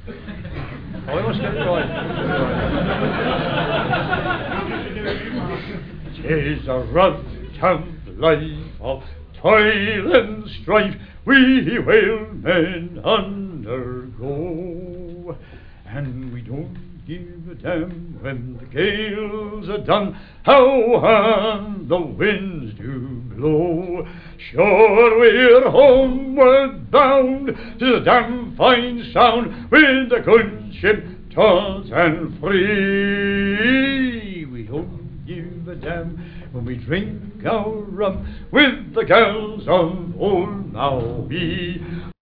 Oh, we must get it right. 'Tis a rough camp life of toil and strife we whalemen undergo, and we don't give a damn when the gales are done how on the winds do blow. Sure we're homeward bound, 'tis a damn fine sound with the good ship taut and free. We don't give a damn when we drink our rum with the gals of old Maui.